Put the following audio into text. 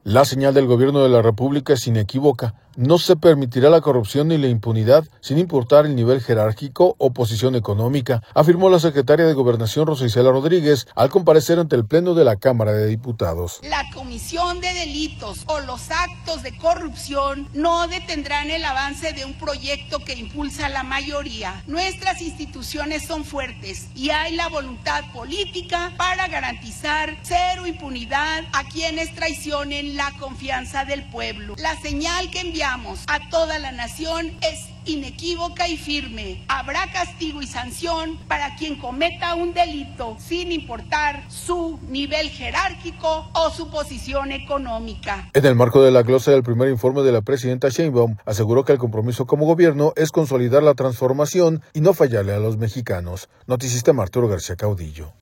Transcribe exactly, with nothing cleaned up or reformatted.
La señal del gobierno de la República es inequívoca. No se permitirá la corrupción ni la impunidad, sin importar el nivel jerárquico o posición económica, afirmó la secretaria de Gobernación Rosa Isela Rodríguez al comparecer ante el Pleno de la Cámara de Diputados. La comisión de delitos o los actos de corrupción no detendrán el avance de un proyecto que impulsa la mayoría. Nuestras instituciones son fuertes y hay la voluntad política para garantizar cero impunidad a quienes traicionen la confianza del pueblo. La señal que enviamos a toda la nación es inequívoca y firme. Habrá castigo y sanción para quien cometa un delito, sin importar su nivel jerárquico o su posición económica. En el marco de la glosa del primer informe de la presidenta Sheinbaum, aseguró que el compromiso como gobierno es consolidar la transformación y no fallarle a los mexicanos. Noticista Arturo García Caudillo.